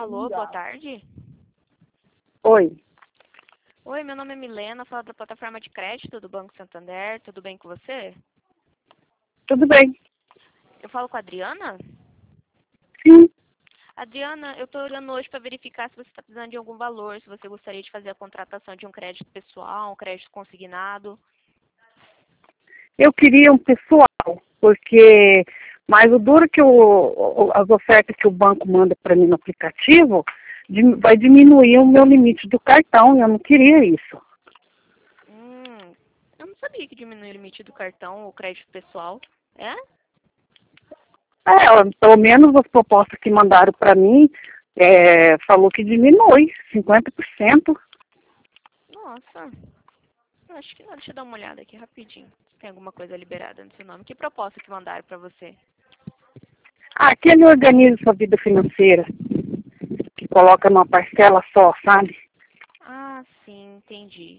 Alô, boa tarde. Oi, Oi, meu nome é Milena, falo da plataforma de crédito do Banco Santander. Tudo bem com você? tudo bem? Eu falo com a Adriana? Sim, Adriana, eu estou olhando hoje para verificar se você está precisando de algum valor, se você gostaria de fazer a contratação de um crédito pessoal, um crédito consignado. eu queria um pessoal, porque mas o duro que as ofertas que o banco manda para mim no aplicativo vai diminuir o meu limite do cartão e eu não queria isso. Eu não sabia que diminuía o limite do cartão, o crédito pessoal. É? Pelo menos as propostas que mandaram para mim falou que diminui 50%. Nossa, eu acho que não. Deixa eu dar uma olhada aqui rapidinho. Se tem alguma coisa liberada no seu nome. Que proposta que mandaram para você? Aquele organiza sua vida financeira, que coloca numa parcela só, sabe? Ah, sim, entendi.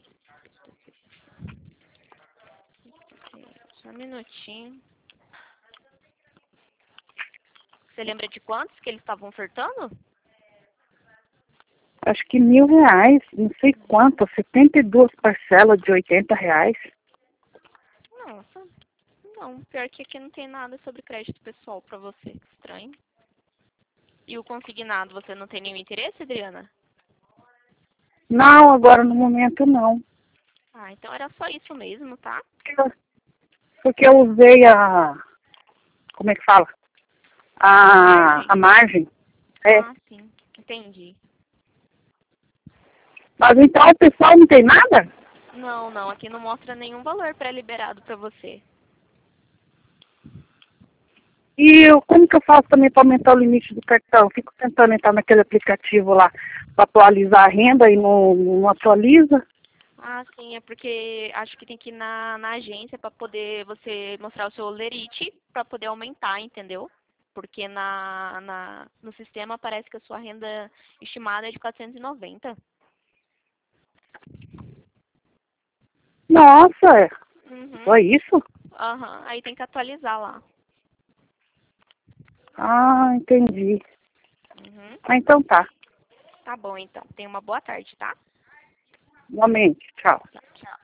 Só um minutinho. Você lembra de quantos que eles estavam ofertando? Acho que R$ 1.000, não sei quanto, 72 parcelas de R$ 80. Nossa, não. Pior que aqui não tem nada sobre crédito pessoal pra você. Que estranho. E o consignado, você não tem nenhum interesse, Adriana? Não, agora no momento não. Ah, então era só isso mesmo, tá? Porque eu usei como é que fala? Margem? A margem. É. Ah, sim. Entendi. Mas então o pessoal não tem nada? Não, não. Aqui não mostra nenhum valor pré-liberado pra você. Como que eu faço também para aumentar o limite do cartão? Fico tentando entrar naquele aplicativo lá para atualizar a renda e não atualiza. Ah, sim. É porque acho que tem que ir na agência pra poder você mostrar o seu lerite pra poder aumentar, entendeu? Porque no sistema parece que a sua renda estimada é de 490. Nossa, Uhum. foi isso? Aham. Aí tem que atualizar lá. Entendi. Uhum. Então tá. Tá bom, então. Tenha uma boa tarde, tá? Igualmente, tchau. Tchau.